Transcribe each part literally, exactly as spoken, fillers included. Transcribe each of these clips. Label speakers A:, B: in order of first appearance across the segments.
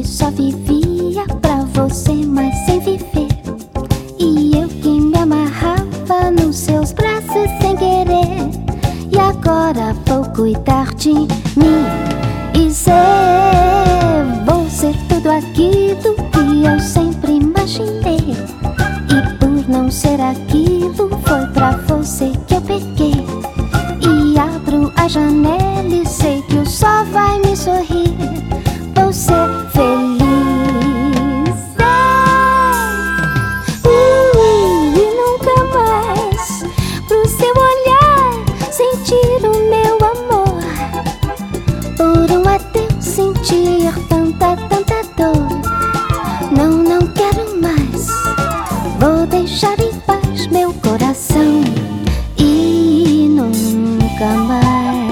A: só vivia pra você, mas sem viver. E eu que me amarrava nos seus braços sem querer. E agora vou cuidar de mim e ser, vou ser tudo aquilo que eu sempre imaginei. E por não ser aquilo, foi pra você que eu peguei. E abro a janela e sei que o sol vai me sorrir. Vou ser feliz. Uh, e nunca mais pro seu olhar sentir o meu amor. Por um adeus sentir tanta, tanta dor. Não, não quero mais. Vou deixar em paz meu coração. E nunca mais.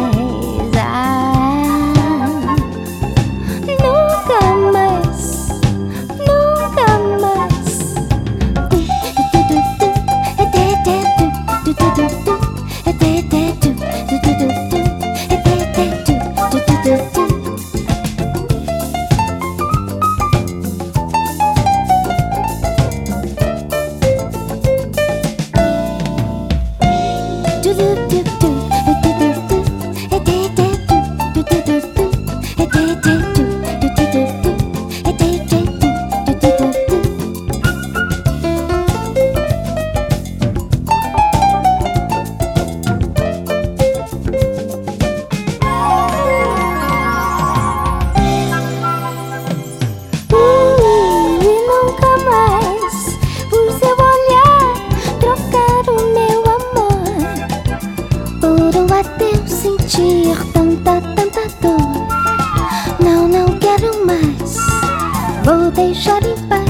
A: Ah, nunca mais. Nunca mais. Sentir tanta, tanta dor. Não, não quero mais. Vou deixar em paz